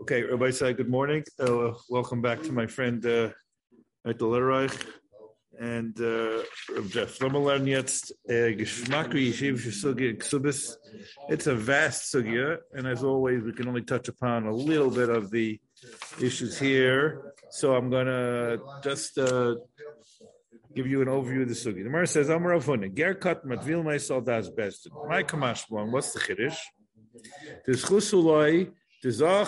Okay, Rabbi Say, good morning. Welcome back to my friend Eitel Lerreich and Rabbi Jeff. Learn jetzt Geschmack Yeshiv Sugya Ksubis. It's a vast sugya, and as always, we can only touch upon a little bit of the issues here. So I'm going to just give you an overview of the sugya. The Gemara says, Amar Avuna, Gerkat Matvil Meisal Das Bestin. My Kamash Blon, what's the Chiddush? There's Chusuloi. So this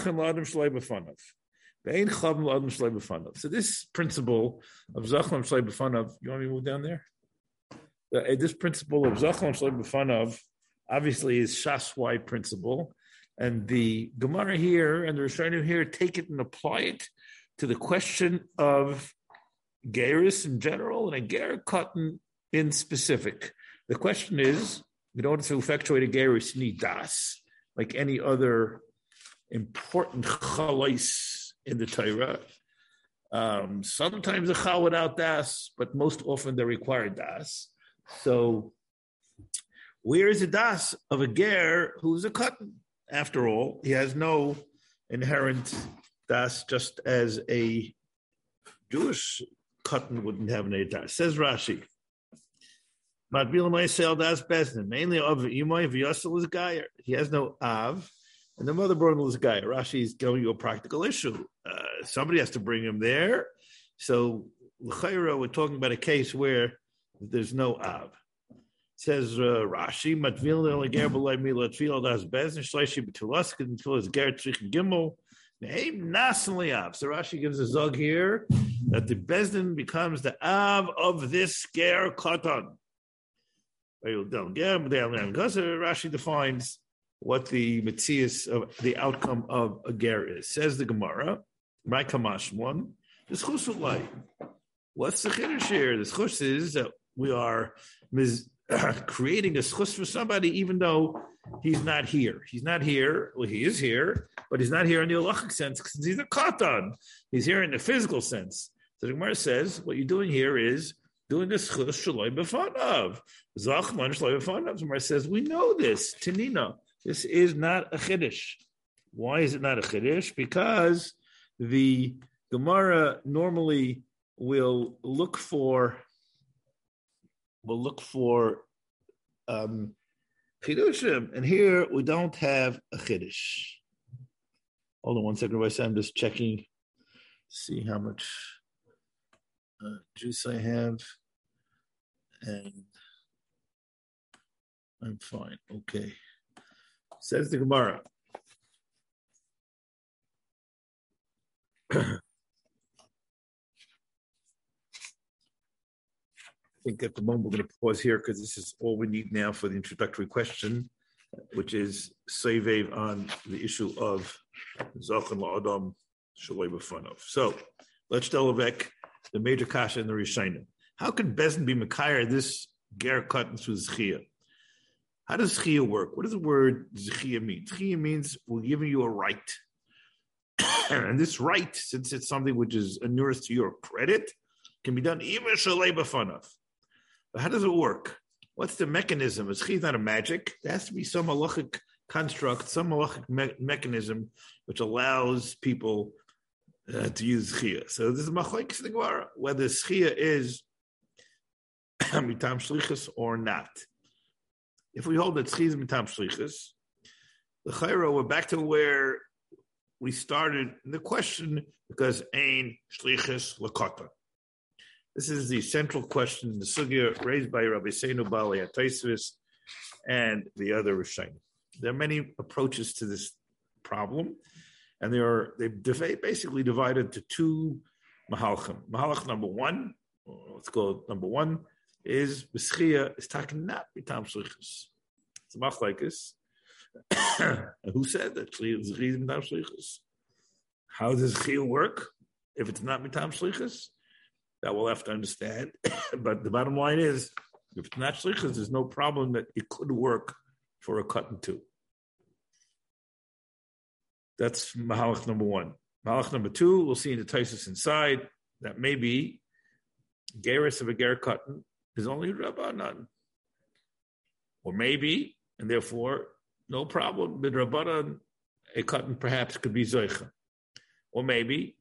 principle of Zachlam Shlei B'fanav, you want me to move down there? This principle of Zachlam Shlei B'fanav obviously is Shaswai principle, and the Gemara here and the Rishonim here take it and apply it to the question of Geirus in general and a Ger Katan in specific. The question is, in order to effectuate a Geirus, you need Das, like any other important chalais in the Torah. Sometimes a chal without das, but most often they require das. So, where is the das of a ger who's a katan? After all, he has no inherent das, just as a Jewish katan wouldn't have any das. Says Rashi, Matbil Ma'asel das bezdin, mainly of Imoy v'yasel is gayer. He has no av. And the mother brought him this guy. Rashi is going to a practical issue. Somebody has to bring him there. So, l'chayra, we're talking about a case where there's no av. It says Rashi, matvil le'ger b'lay mila tfil das bez nishleishi b'tulaskin until his ger tzrich gimel neim nasan li'av. So Rashi gives a zog here that the bezdin becomes the av of this ger katan. Rashi defines what the metzias of the outcome of a ger is. Says the Gemara, my kamash one, the schus ulay. What's the chiddush here? The schus is that we are creating a schus for somebody, even though he's not here. He's not here. Well, he is here, but he's not here in the halachic sense because he's a katan. He's here in the physical sense. So the Gemara says, what you're doing here is doing this schus shaloi b'fanav. Zachman shaloi b'fanav. The Gemara says, we know this. Tanina. This is not a chiddush. Why is it not a chiddush? Because the Gemara normally will look for chiddushim, and here we don't have a chiddush. Hold on one second, I'm just checking, see how much juice I have, and I'm fine. Okay. Says the Gemara. I think at the moment we're going to pause here because this is all we need now for the introductory question, which is Seivev on the issue of Zachan La'adam Shaloi B'fanav. So let's delvek the major kasha in the Rishonim. How can Bezdin be Mekayar this ger katan through Zechiyah? How does Zechiyah work? What does the word Zechiyah mean? Zechiyah means we're giving you a right. And this right, since it's something which is inures to your credit, can be done even Shalei B'fanav. But how does it work? What's the mechanism? Zechiyah is not a magic. There has to be some halachic construct, some halachic mechanism which allows people to use Zechiyah. So this is machlokes in the Gemara, whether Zechiyah is mitam shlichus or not. If we hold that Tzchiz Mitam Shlichus, the Chayro, we're back to where we started in the question, because Ein Shlichus Lakota. This is the central question in the sugya raised by Rabbi Seinu Bali at Taisvis and the other Rishonim. There are many approaches to this problem, and they basically divided into two mahalchim. Mahalach number one, let's go number one, is B'schiyah is talking not Mitam Shlichus. It's a machlokes. Who said that Zechiyah is Mitam Shlichus? How does Zechiyah work if it's not Mitam Shlichus? That we'll have to understand. But the bottom line is, if it's not Shlichus, there's no problem that it could work for a katan too. That's mahalach number one. Mahalach number two, we'll see in the Taisus inside, that maybe Geirus of a ger katan is only Rabbanan. Or maybe, and therefore, no problem, with Rabbanan, a katan perhaps could be Zoicha. Or maybe,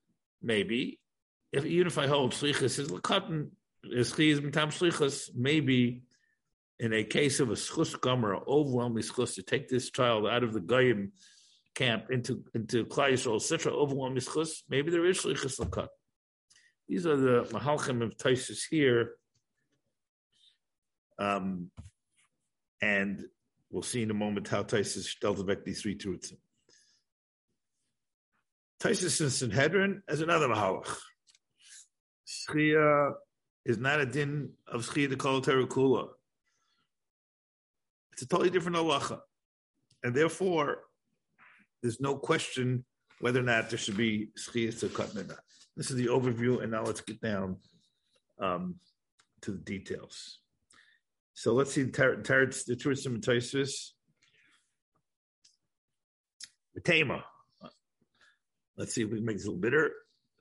even if I hold shlichus is l'katan, schiyas mitam shlichus, maybe in a case of a schus gomer, overwhelming schus, to take this child out of the goyim camp into Klal Yisrael, etc., overwhelming schus, maybe there is shlichus l'katan. These are the mahalchim of Taisus here, and we'll see in a moment how Taisus tells back these three truths. Taisus in Sanhedrin as another mahalach. Schia is not a din of schia de kol terakula. It's a totally different halacha, and therefore there's no question whether or not there should be schia to cut or not. This is the overview, and now let's get down to the details. So let's see the truths of Taisus. The Tema. Let's see if we can make this a little bitter.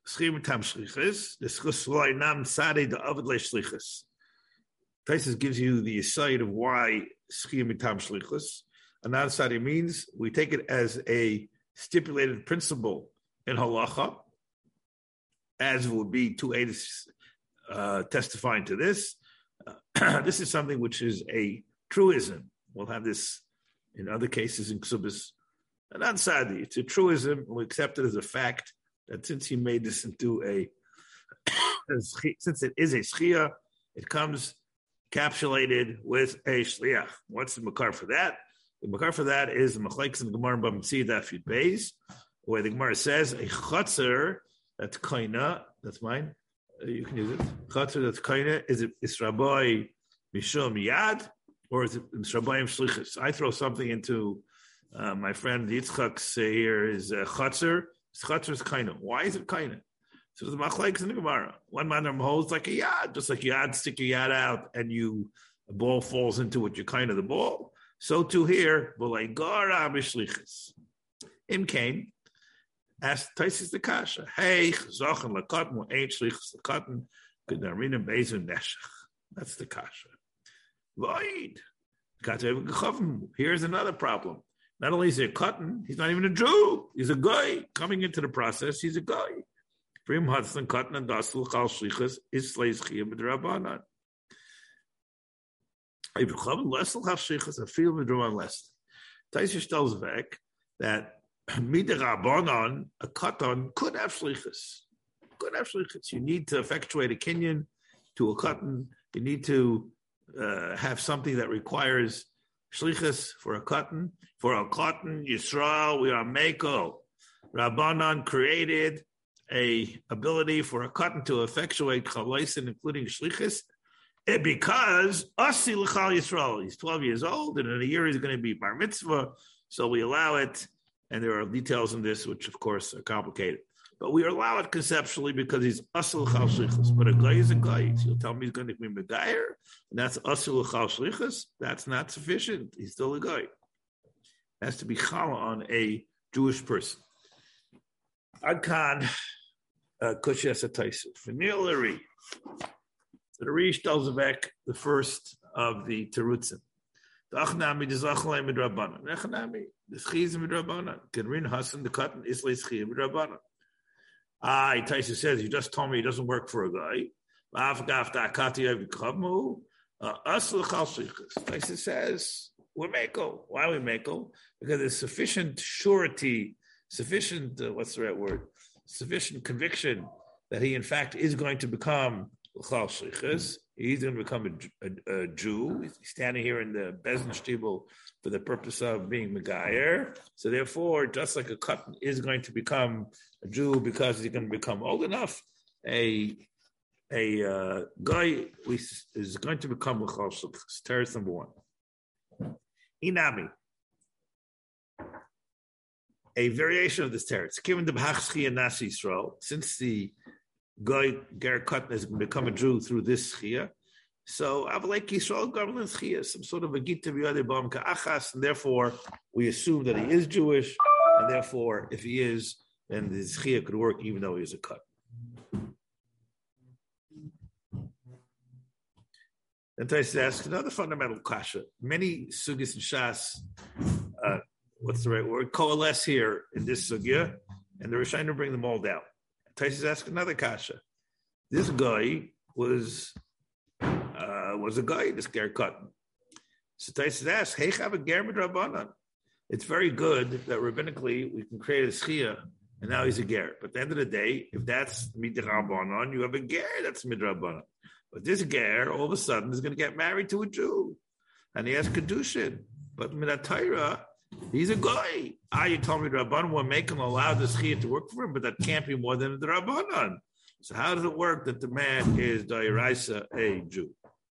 Taisus gives you the aside of why schiyam mitam shlichus. Another side means we take it as a stipulated principle in halacha, as would be two aides testifying to this. This is something which is a truism. We'll have this in other cases in Ksubis. And not sadly, it's a truism. We accept it as a fact that since he made this into since it is a schia, it comes encapsulated with a shliach. What's the makar for that? The makar for that is the machlekes in the Gemara Bamtzi Daf Yud Beis, where the Gemara says a chotzer that's kaina, that's mine. You can use it. Chotzer that's kaina, is it Israbai Mishum Yad, or is it Israbayim Shlichus? I throw something into my friend Yitzchak's here is chotzer. Chotzer is kaina. Why is it kaina? So the machlekes in the Gemara. One man holds like a yad, just like yad, stick your yad out, and a ball falls into it. You kind of the ball. So too here, Im came, asked Taisus the kasha, hey, chazochan lakatan, ain't shlichus lakatan, gedarina bezun neshach. That's the kasha. Void. Here's another problem. Not only is he a cotton, he's not even a Jew. He's a guy coming into the process. He's a guy. Prim Hudson cotton and dasl chal shlichus is slays chiyam b'drabanan. If you come less will have shlichus, I feel b'drabanan less. Taisus tells back that midrabanan a cotton could have shlichus. Could have shlichus. You need to effectuate a kinyan to a cotton. You need to have something that requires shlichus for a cotton. For a cotton, Yisrael, we are Meko. Rabbanan created a ability for a cotton to effectuate chalaisin, including shlichus, because Asi l'chal Yisrael. He's 12 years old, and in a year he's going to be bar mitzvah, so we allow it, and there are details in this which, of course, are complicated. But we allow it conceptually because he's Asi l'chal shlichus. But a guy is a guy. So you'll tell me he's going to be Megayer, and that's Asi l'chal shlichus. That's not sufficient. He's still a guy. It has to be chala on a Jewish person. Adkan Kushas Ataisu. Fanilari. So the Rish tells back the first of the Terutzim. The Achnami Dizachalai Midrabanan. Nechanami, the Schiz Midrabanan. Kenrin Hassan, the cotton Islay Schi Midrabanan. Taisu says, you just told me he doesn't work for a guy. Taisu says, we're Mako. Why are we Mako? Because there's sufficient surety, sufficient, sufficient conviction that he, in fact, is going to become L'chal Shlichus. He's going to become a Jew. He's standing here in the Bezdin Shtibel for the purpose of being Megayer. So therefore, just like a cotton is going to become a Jew because he's going to become old enough, a guy is going to become L'chal Shlichus. Teretz number one. Inami. A variation of this teretz. Given the B'hach and Nasi Yisrael, since the guy Ger Cotton has become a Jew through this Schia, so Avalek Yisrael government Schia, some sort of a Gita B'yadei Bam Ka'achas, and therefore we assume that he is Jewish, and therefore if he is, then the Schia could work even though he is a Cotton. And Taisus asks another fundamental kasha. Many sugis and shas, what's the right word? Coalesce here in this sugya. and the Rishonim bring them all down. Taisus asks another kasha. This guy was a guy, this ger cotton. So Taisus asks, hey, have a ger midrabanan. It's very good that rabbinically we can create a schia, and now he's a ger. But at the end of the day, if that's midrabanan, you have a ger that's midrabanan. But this ger, all of a sudden, is going to get married to a Jew, and he has kedushin. But minatayra, he's a guy. You told me the rabbanan will make him allow the schia to work for him, but that can't be more than the rabbanan. So how does it work that the man is dairaisa a Jew?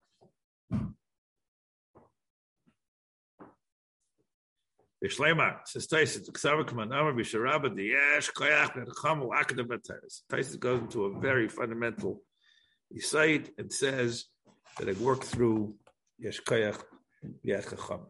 Taisus goes into a very fundamental insight and says that it worked through yesh koyach v'yad chacham.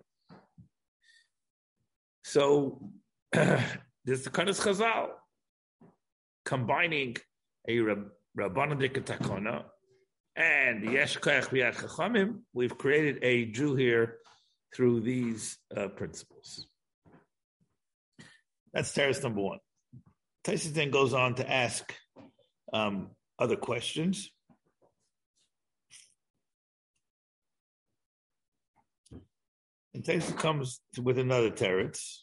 So there's the Kanas Chazal combining a Rabbanan Dikatakona and the yesh koyach v'yad chachamim. We've created a Jew here through these principles. That's teres number one. Taisus then goes on to ask other questions. And Taisus comes with another teretz.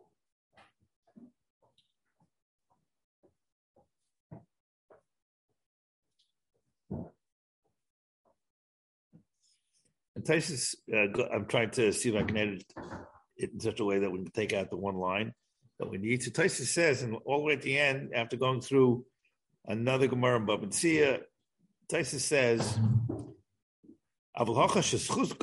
And Taisus, I'm trying to see if I can edit it in such a way that we can take out the one line that we need. So Taisus says, and all the way at the end, after going through another Gemara in Bava Metzia, Taisus says, Taisus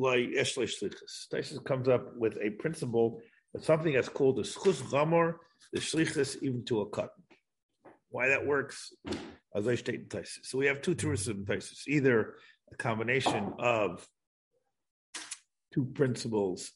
comes up with a principle that something that's called the schus gamor, the shlichus, even to a cut. Why that works, as I state in Taisus. So we have two tourists in Taisus, either a combination of two principles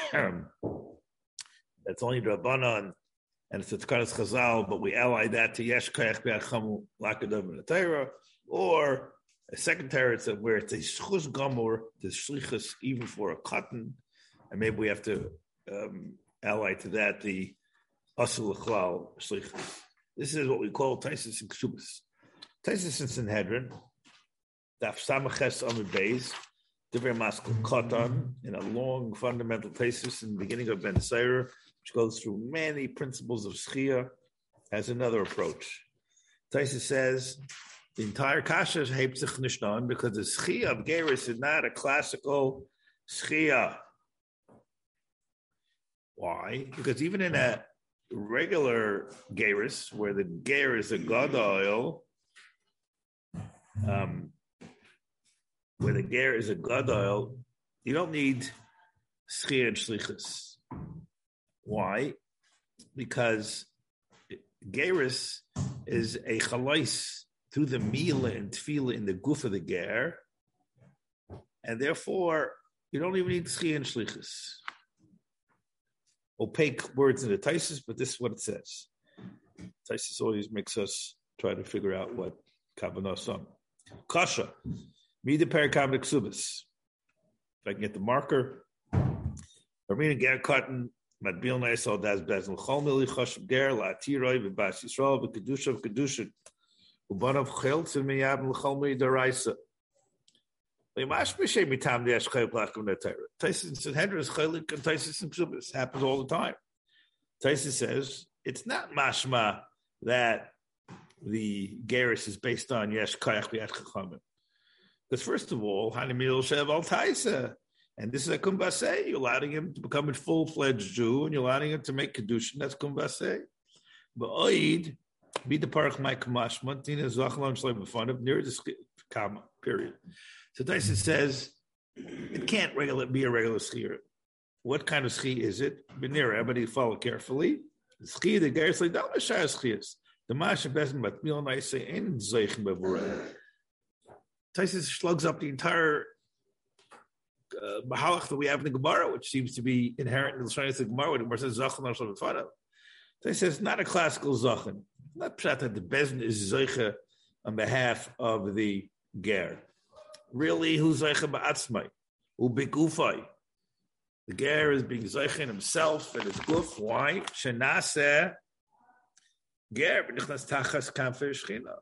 that's only Rabbanan, and it's a Tkaras Chazal, but we ally that to Yesh Koyach B'Yad Chamu Lakadav in the Torah, or a second teretz where it's a Schus Gamor, the Shlichus, even for a cotton, and maybe we have to ally to that the Asul Chlal Shlichus. This is what we call Taisus and Ksubas. Taisus and Sanhedrin, Daf Samaches Amud Beis, Divrei Maskil Katan, in a long fundamental Taisus in the beginning of Ben Seir, which goes through many principles of Schia, has another approach. Taisus says the entire Kasha is Heipzich Nishnan because the Schia of Geris is not a classical Schia. Why? Because even in a regular Geris, where the Ger is a Gadol, where the ger is a gadol, you don't need schia and shlichus. Why? Because geris is a chalais through the mila and tefillah in the guf of the ger, and therefore you don't even need schia and shlichus. Opaque words in the Taisus, but this is what it says. Taisus always makes us try to figure out what kavanah some. Kasha. Mida Perikam Ksubas. If I can get the marker. Armina Ger Cotton, Madbil Naisal Das Bezn, Cholmili Choshab Ger, La Tiroi, Vibas Yisrael, Vikadusha of Kadusha, Ubanov Chelts, and Miyab and Cholmili Daraisa. Limash Mishay Mitam the Ashkay Black of the Torah. Taisus and Sanhedrin is Chaylik and Taisus and Ksubas. Happens all the time. Taisus says it's not mashma that the Geris is based on Yesh Kayach B'Yad Chachamim. Because first of all, Hanimil Shev Al Taisa, and this is a kumbase. You're allowing him to become a full-fledged Jew, and you're allowing him to make kedushin. That's kumbase. But oid be the parach my kamash montina zachalon shleim b'fanav near the comma. Period. So Taisa says it can't be a regular schir. What kind of schir is it? B'nira, everybody follow carefully. The schir the geris like don't mashar schiyas. The masha bezin but mil naisa ain't zeichen b'vorei. Taisus slugs up the entire mahalach that we have in the Gemara, which seems to be inherent in the Shana Gemara, where the Gemara says Zachan Ashlam B'Fanav. Taisus says not a classical Zachan. Not pshat that the bezin is Zeicha on behalf of the Ger. Really, who's Zeicha Ba'atzmai? Who B'Gufai? The Ger is being Zeicha in himself and his Guf. Why? Shenaseh ger b'nichnas tachas kanfer shchina.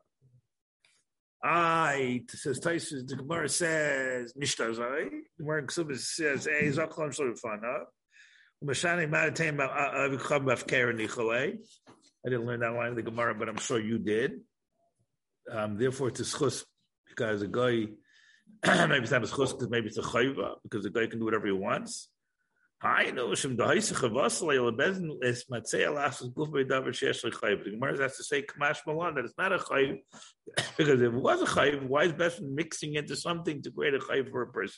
Says Taisus, the Gemara says, Nishtar Zai. The Gemara in Ksubis says, Hey, Zaklam Shorifana. Mashani Matatim Avikam Bafker Nichole. I didn't learn that line of the Gemara, but I'm sure you did. Therefore, it's a schus because a guy, maybe it's not a schus because maybe it's a chayva because the guy can do whatever he wants. I know Shem Dahisach Vasle Lebezin is Matzei Alas Guf David Shesh Chayv. The Gemara has to say Kamash Malan that it's not a chayv because if it was a chayv, why is Bezin mixing into something to create a chayv for a person?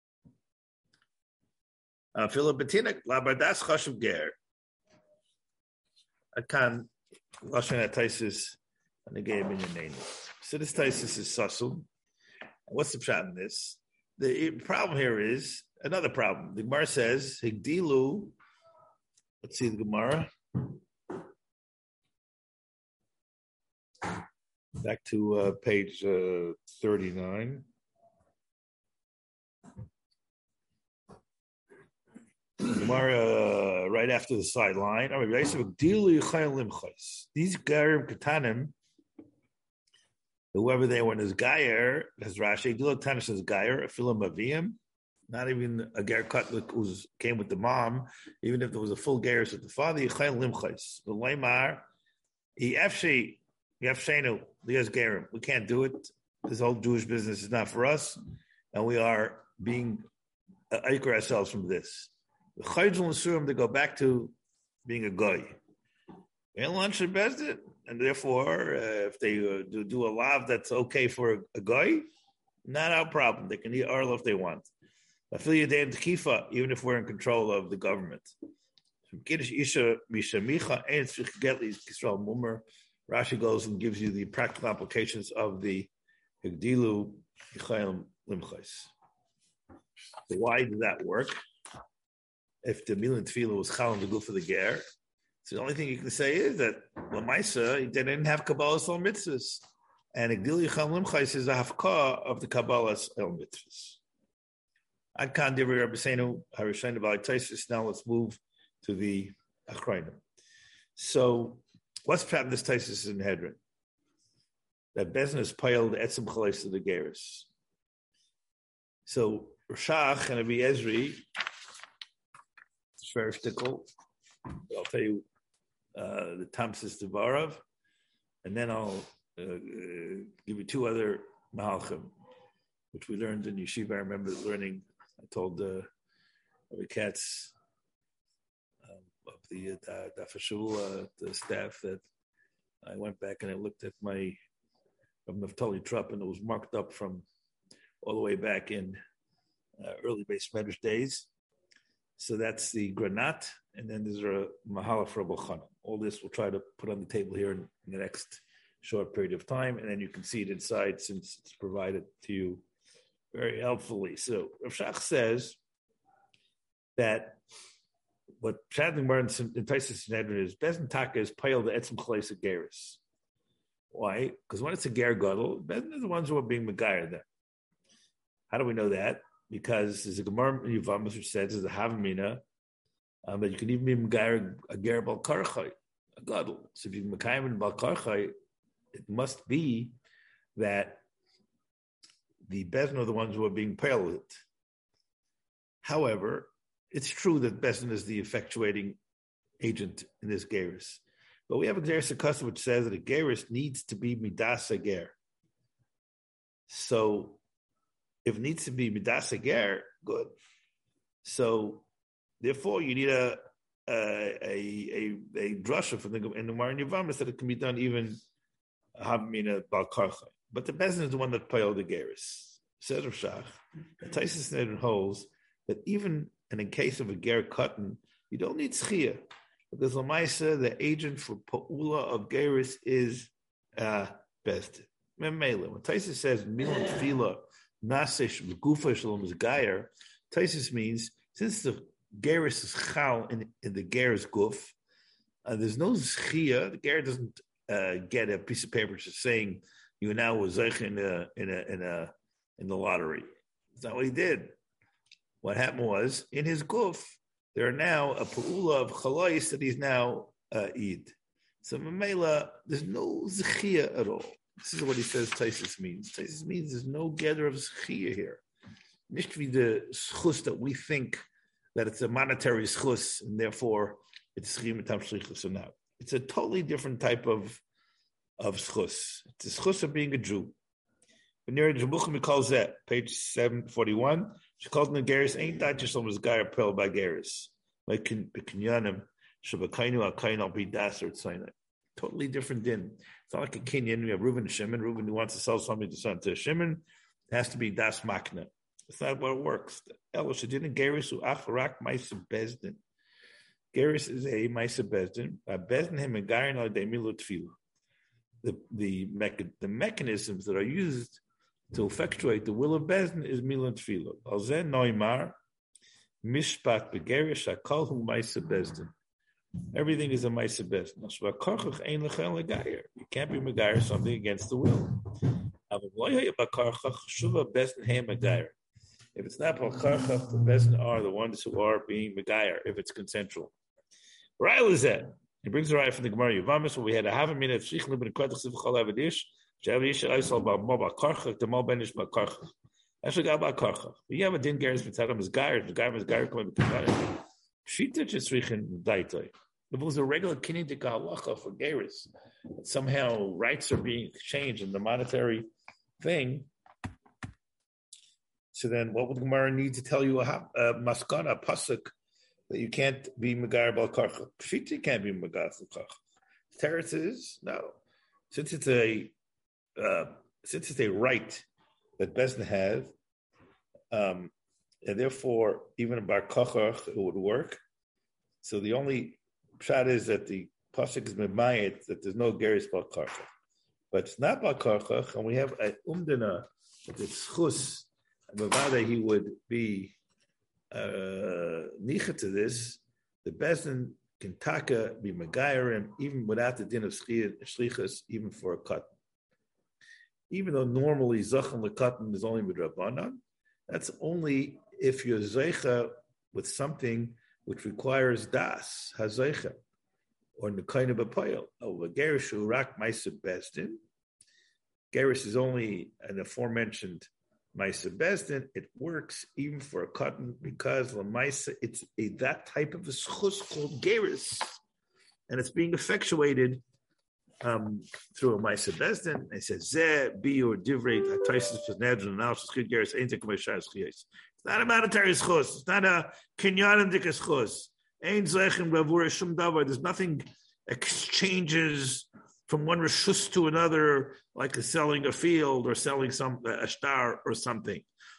Philip Betinik Labardas Chashav Ger. I can't Lashon at Taisus and the game in your name. So this Taisus is Sasul. What's the pshat in this? The problem here is another problem. The Gemara says, Higdilu, let's see the Gemara. Back to page 39. Gemara, right after the sideline. These Garim Katanim, whoever they were in his Gayer, as Rashi, Dilatanis is Gayer, a Philim Avim. Not even a ger kutlik who came with the mom, even if there was a full ger with the father, yichayil limchais. The leimar, yafshenu lias gerim. We can't do it. This whole Jewish business is not for us, and we are being anchor ourselves from this. The chaydul assume to go back to being a goy. And lunch and bezdit, and therefore, if they do a lav that's okay for a goy, not our problem. They can eat arlo if they want. Even if we're in control of the government. Rashi goes and gives you the practical applications of the Higdilu Yichayim Limchais. So why did that work? If the Milan Tefillah was Chal and the Guf of the Ger, so the only thing you can say is that Lamaisa, they didn't have Kabbalah's El Mitzvahs. And Higdilu Yichayim Limchais is a hafkah of the Kabbalah's El Mitzvahs. Now let's move to the Achrayim. So, what's happened this Taisus in Hedron? That Bezin is piled etzim chalais to the Geras. So, Rashach and Abi Ezri, it's very fickle. I'll tell you the Tamsis Devarav, and then I'll give you two other Mahalchim, which we learned in Yeshiva. I remember learning. I told the cats of the Dafashul, the staff, that I went back and I looked at my Naftali Trupp, and it was marked up from all the way back in early base Medrash days. So that's the Granat, and then there's a Mahala for Rabbi Chana. All this we'll try to put on the table here in the next short period of time, and then you can see it inside since it's provided to you very helpfully. So Rav Shach says that what Shadling Burns in Taisus Sanhedrin is Bezin Taka is Payel the Etzim Chalais of Geras. Why? Because when it's a Ger Gadol, Bezin is the ones who are being Megayer there. How do we know that? Because there's a Gemara in Yevamos which says there's a Havamina, but you can even be Megayer a Ger Bal Karchai, a Gadol. So if you Mekayim in Bal Karchai, it must be that the Bezin are the ones who are being piled. However, it's true that Bezin is the effectuating agent in this Geras. But we have a Geras Akasa which says that a Geras needs to be Midas Ger. So if it needs to be Midas Ger, good. So therefore you need a drasha from the Gemara in Yevamos that it can be done even Havamina Bal Karchai. But the Bezin is the one that piled the Geras. Says Rav Shach, the Taisus Sanhedrin holds that even in case of a Ger Katan, you don't need Tzchiyah. Because Lamaisa, the agent for Pa'ula of Geras is Bezin. Memela. When Taisus says Milan Tefillah Nasesh Gufa Shalom is Gayer, Taisus means since the Geras is Chal in the Ger's Guf, there's no Tzchiyah. The Ger doesn't get a piece of paper just saying you now was Zeich in the lottery. That's not what he did. What happened was in his guf, there are now a pu'ula of chalais that he's now Eid. So Mamela, there's no zechia at all. This is what he says Taisus means. Taisus means there's no gather of zechia here. Nicht wie the schus that we think that it's a monetary schus and therefore it's schimitam shlichus. So now it's a totally different type of schus. It's a schus of being a Jew. Near Jebuchim calls that page 741. She calls the Geras ain't that just almost guy appelled by Geras. Like Kinyanim, Shabakainu Akain al Bidas or Tzayna. Totally different din. It's not like a Kenyan. We have Reuben and Shimon. Reuben who wants to sell something to Shimon. It has to be Das Makna. That's not what it works. Elosh didn't Geras who Acharak Maisa Bezdin. Geras is a Maisa Bezdin. Bezdin him and Garin al Demilu Tfilu. The mechanisms that are used to effectuate the will of Bezdin is Milan Tfilu. Alzen Noimar Mishpat Begeris Hakol Hu Maisa Bezdin. Everything is a Maisa Bezdin. You can't be Megayer something against the will. If it's not Balkarchach, the Bezdin are the ones who are being Megayer, if it's consensual. Ra'il is that. He brings a right from the Gemara Yavamis, where we had a half a minute of Shich Libin Kodach Sivchal Avadish, Javish Aisal Balkarchach, the Malbenish Balkarchach. Actually got Balkarchach. But you have a din Geras Mitzadam is Gayer, the Gayer is Gayer coming to Gayer. Shita Chisrichin Daitoi. If it was a regular Kinnidik halacha for Geras, somehow rights are being exchanged in the monetary thing, so then what would the Gemara need to tell you a maskana, pasuk, that you can't be Megayer Balkarchach? Shita can't be Megayer Balkarchach. Teretz is, no. Since it's a right that Bezdin have, and therefore even a Bar Kochach it would work. So the only shot is that the pasuk is memayit that there's no Geras Bar Kochach, but it's not Bar Kochach, and we have a umdana that it's chus, and Bavada he would be nicha to this. The Bezdin can taka be Megayerim even without the din of shlichus, even for a cut. Even though normally Zachan Lekatan is only Midrabanan, that's only if you're Zeicha with something which requires Das, Hazeicha, or Nekaina B'Poyel. Oh, Geras Rak Maisa Bezdin. Geras is only an aforementioned Maisa Bezdin. It works even for a cotton because Lamaisa, it's that type of a schus called Geras, and it's being effectuated through a Maisa Bezdin. It says Zeh Biur Divrei Taisus Pesnedron Analysis Chid Geras Ain't Shas Chiyos. It's not a monetary schus. It's not a kinyan dikas schus. Ain't Zeichem Bavur Shum Davar. There's nothing exchanges from one reshus to another, like selling a field or selling a star or something.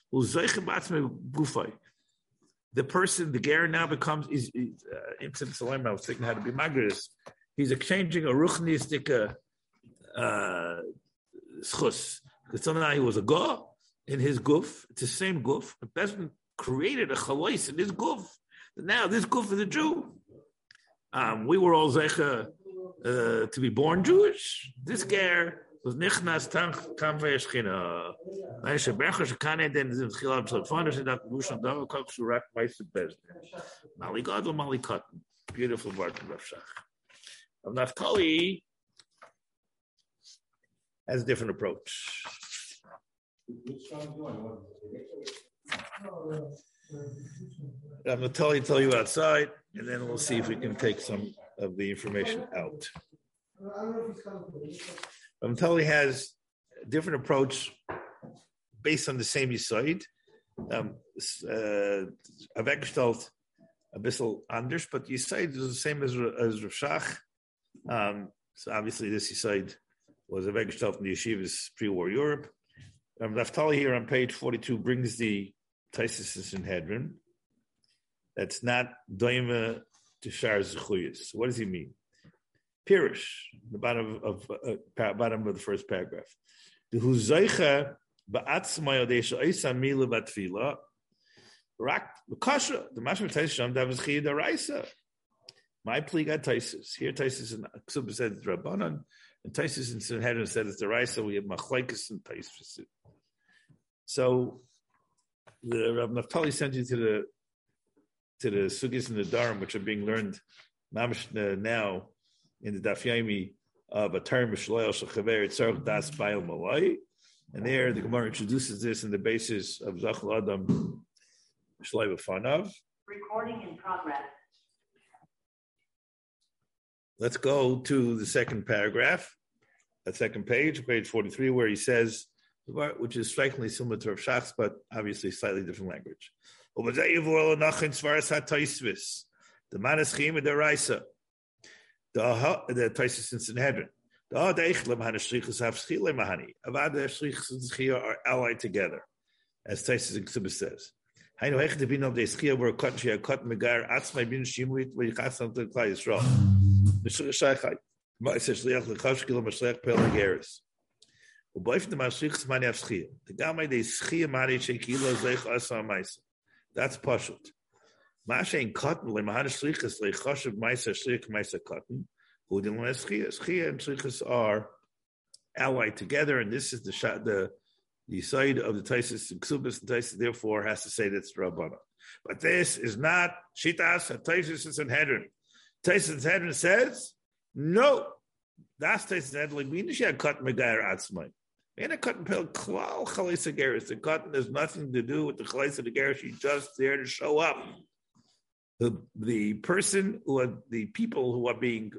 The person, the ger now becomes I was thinking how to be magris. He's exchanging a ruchnistic schus. Because so now he was a go in his guf. It's the same guf. The person created a chalois in his guf. Now this guf is a Jew. We were all zeicha to be born Jewish. This ger was nichnas tam v'yeshchina. Naisha bercha shekane den zim tchila b'sotfonish and that lushon dava kach shurak ma'iseh bezdin. Mali gadol mali cotton. Beautiful word from Rav Shach. Rav Naftali has a different approach. I'm going to tell you outside, and then we'll see if we can take some of the information out. Ramtali has a different approach based on the same Yisoid. I've extolled a bissel anders, but Yisoid is the same as Rav Shach. So obviously this Yisoid was a extolled in the yeshivas pre-war Europe. Naftali here on page 42 brings the Taisus Sanhedrin. That's not doima to shar zechuyas. What does he mean? Pirish, the bottom of the first paragraph. The huzaycha ba'atzma yodesha isa mila batfila rak b'kasha. The mashma Taisus sham davas chiyad araisa. My plea got Taisus. Here Taisus and Ksubah said it's Rabbanan, and Taisus and Sanhedrin said it's the Raisa. We have machlaikas and Taisus. So the Rav Naftali sent you to the sugis and the dharam, which are being learned now in the Daf Yomi of a term Shloel Shechaver Tzarech Das Baal Malay. And there the Gemara introduces this in the basis of Zachal Adam Shloiva Fanav. Recording in progress. Let's go to the second paragraph, that second page 43, where he says, which is strikingly similar to Rav Shach's, but obviously slightly different language. The Manaschim and the Raisa, the Taisus in Sanhedrin. The Adeichlam Hanashrichus Hafschile Mahani. Avada Shrichus and Schia are allied together, as Taisus in Ksubis says. Hainu Hech de Bin of the Schia were cut Shia cut Megar Atzmai Bin Shimuit Vaychasam to Klai Yisrael. The Shachai. Ma'aser Shliach Lechashkil Mashlech Pel Geras. Ubayf the Mashrichus Mani Hafschia. The Gamai de Schia Mani Shekila Zech Asa Maisa. That's Pashut. Mashain cotton le mahana shlichus le chashav ma'aser shlich ma'aser cotton. Who didn't want schia? Schia and shlichus are allied together, and this is the side of the Taisus and Ksubis. The Taisus therefore has to say that's Rabbana. But this is not Shitas. Taisus and Sanhedrin. Taisus and Sanhedrin says no. That's Taisus and Sanhedrin. We need cotton megayer atzmai. And a cotton pill klal chalisa geris. The cotton has nothing to do with the chalisa geris. She's just there to show up. The person who are the people who are being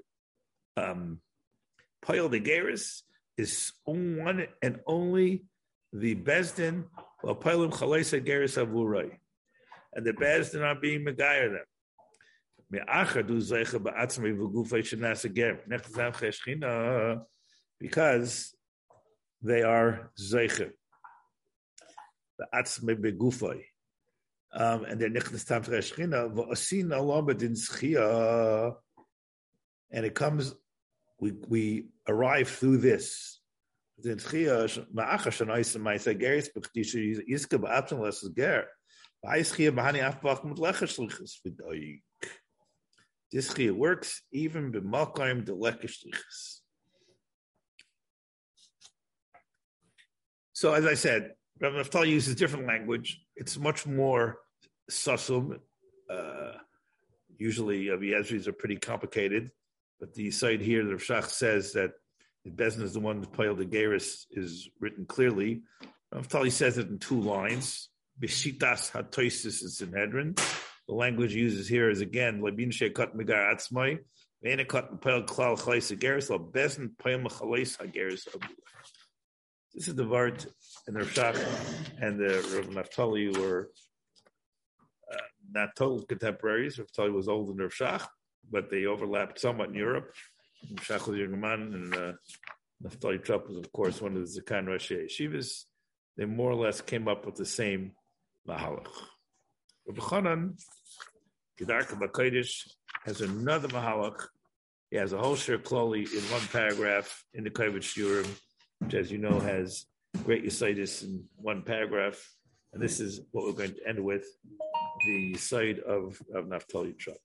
Payal the Geris is one and only the Bezdin or Payalim Chalaisa Geris Avurai. And the Bezdin are being Megayah them. Because they are Zeicha. The Atzme Begufay. And they're nichnas tam shechina v'asin alom b'din schia, and it comes. We arrive through this. Din schia ma'acha shanaisa ma'isa geris b'chdisha yiska b'apton less ger. B'ay schia b'hani afbach mit lechesh lichas v'doyik. This schia works even b'malkaim de lechesh lichas. So as I said, Rabbi Naftali uses different language. It's much more susum. Usually, Yezris are pretty complicated, but the side here, the Rav Shach says that the Bezin is the one that piled the Geris is written clearly. Naftali says it in 2 lines. Bishitas hatoisis and Sanhedrin. The language he uses here is again labin shekat megar atzmai. Ve'enekat piled klal chalais hageris. Or Bezin piled chalais hageris. This is the Vart and the Rav Shach and the Rav Naftali were not total contemporaries. Rav Naftali was older than Rav Shach, but they overlapped somewhat in Europe. Rav Shach was a young man, and Naftali Trupp was, of course, one of the Zakan Rashi Yeshivas. They more or less came up with the same Mahalach. Rav Chanan, Gedarka B'Kodesh, has another Mahalach. He has a whole shir kloli in one paragraph in the Kovetz Shiurim, which, as you know, has great Yesodis in one paragraph. And this is what we're going to end with, the side of Naftali Trupp.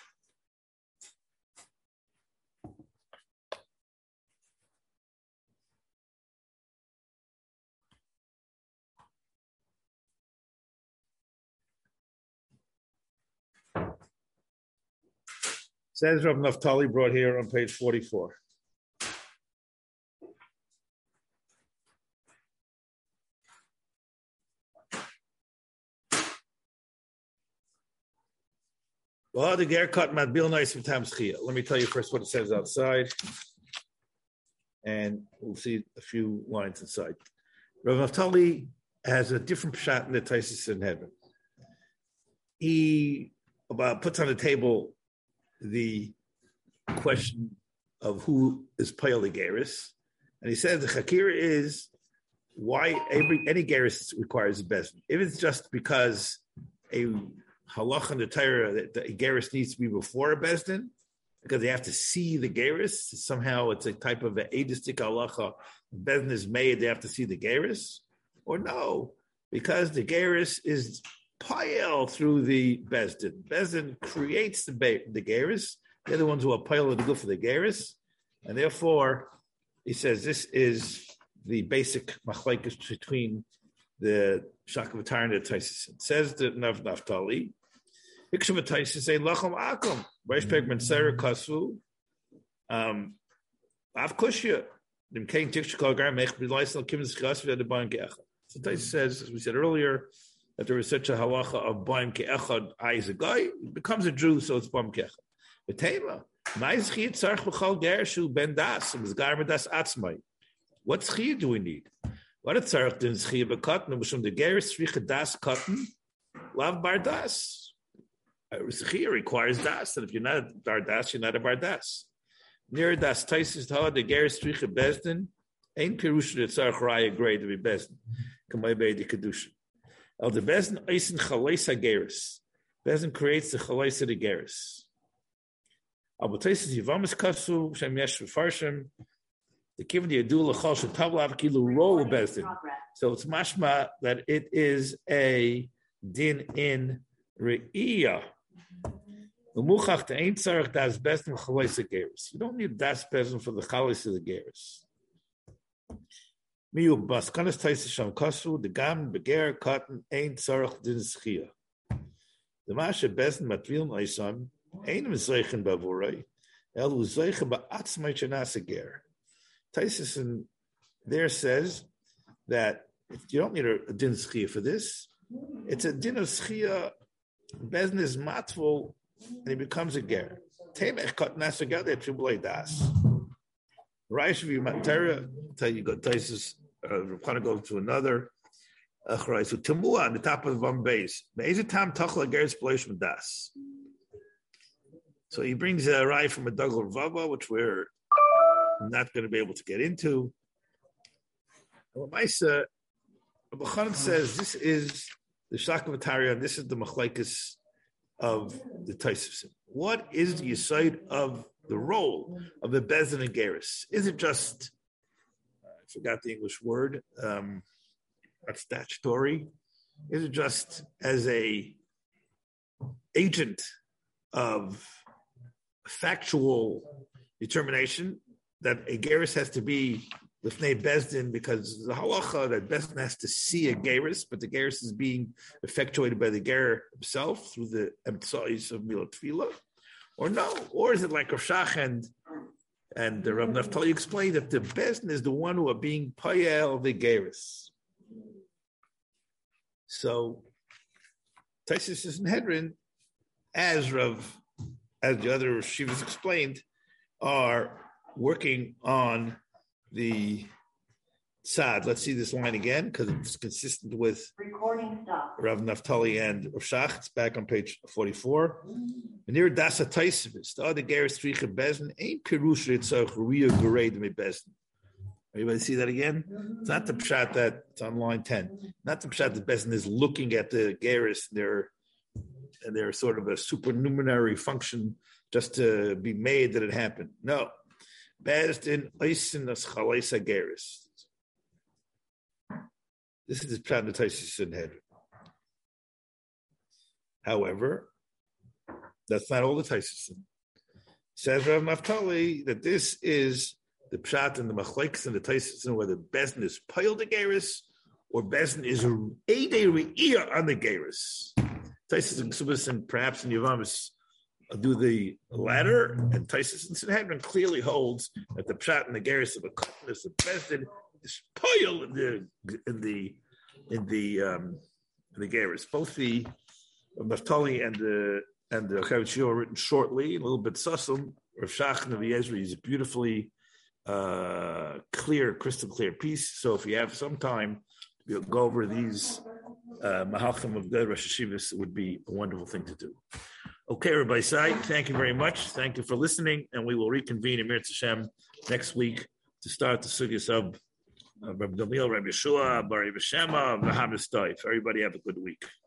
Says Rav Naftali, brought here on page 44. Let me tell you first what it says outside, and we'll see a few lines inside. Rav Naftali has a different pshat in the Taisus in heaven. He puts on the table the question of who is Payal the Geris, and he says the Chakira is why any Geris requires a bezin. If it's just because a halach in the Torah that the Geris needs to be before a Bezdin, because they have to see the Geris. Somehow it's a type of an edistic halacha. The Bezdin is made, they have to see the Geris. Or no, because the Geris is payel through the Bezdin. Bezdin creates the Geris. They're the ones who are payel to go for the Geris. And therefore, he says this is the basic machlekes between the Shakavatari and the Taisus. It says that Naftali, Hikshav Taisus say Lacham Akum, Reish Pegman Sarah Kasu, Avkushya. So Taisa says, as we said earlier, that there is such a halacha of Baim Ke'echad, I is a guy, it becomes a Jew, so it's Baim Ke'echad. But Tema, Ma'is Chiyat Tzarech B'chal Gershu Ben Das, it was Gar Das Atzmai. What Chiyat do we need? What a Tzarech din Chiyat B'katan, Mishum the Geris Tzricha Das Katan, Lav Bar Das. Chiyat requires Das, and if you're not a Bar Das, you're not a Bar Das. Near Das Taisis Taha, the Geris Tzricha Bezdin, Ein Pirush the Tzarech Raya grade to be Bezdin. Kamay Bei the Kedusha. El the Bezdin Eisen Chalaisa Geris. Bezdin creates the Chalaisa the Geris. Abu Taisis Yivamis Kasu, Shem Yesh Farshim, the Kivin the Adul Lachal Shatavlav Kilu Ro Bezdin. So it's mashma that it is a din in Re'iyah. Umuchach to Ein Tzarech Das Bezdin Chalaisa Geris. You don't need Das Bezdin for the Chalaisa the Geris. Miyu Baskanas Taisis Sham Kasu, the Gam Beger Cotton Ein Tzarech Din Schia. The Masha Bezdin Matvil Maisan. Ein Zeichen Bavurai, Elu Zeichen Ba'atzmai Chanasager. Tyson there says that you don't need a din schia for this. It's a din of schia. Bezdin is matful, and he becomes a ger. Temech kat nasager de tribulay das. Raish v'yu matera. Tell you go Tyson. We're going to go to another. So Timua on the top of one base. Me'ezit tam tachla ger's bleish das. So he brings a rye from a Dagor Vava, which we're not going to be able to get into. Maisa, Abu Khan says this is the Shakavatariya, and this is the Machlekes of the Taisivsim. What is the side of the role of the Bezdin and Geris? Is it just, I forgot the English word, that's statutory? Is it just as a agent of factual determination that a Geris has to be Lifnei Bezdin because the halacha that Bezdin has to see a Geris, but the Geris is being effectuated by the Ger himself through the Emtsais of Milat Tefillah? Or no? Or is it like Rav Shach and the Rav Naftali explained that the Bezdin is the one who are being Payel the Geris? So Taisus is in Hedron, as the other Shivas explained, are working on the tzad. Let's see this line again because it's consistent with Recording stop. Rav Naftali and Rav Shach. It's back on page 44. Near Dasa Taisvis, the other Geris Tricha Bezdin ain't Pirush Ritzach Ruya Gereid Me Bezdin. Everybody see that again? It's not the pshat that it's on line 10. Not the pshat that Bezdin is looking at the Geris and they're sort of a supernumerary function just to be made that it happened. No. Bezdin Eisen as Chalaisa Geris. This is the pshat that Taisus in head. However, that's not all the Taisus. Says Rav Naftali that this is the pshat and the machlekes and the Taisus, whether Bezdin is Payil the Geris or Bezdin is a Re'iyah on the Geris. Taisus and Ksubas and perhaps in Yavamis do the latter, and Taisus and Sanhedrin clearly holds that the pshat and the Geris of a Kutnis of Bezdin is Payil in the Geris. Both the Naftali and the Chavit are written shortly, a little bit sussum. Rav Shach and Rav Yezri is a beautifully clear, crystal clear piece. So if you have some time to go over these Mahachim of the Rosh Hashivas, it would be a wonderful thing to do. Okay, Rabbi Sai, thank you very much. Thank you for listening, and we will reconvene in Mirz Hashem next week to start the sugyas of Rabbi Gamliel, Rabbi Yeshua, Bar Yeshua, Muhammad Stoif. Everybody have a good week.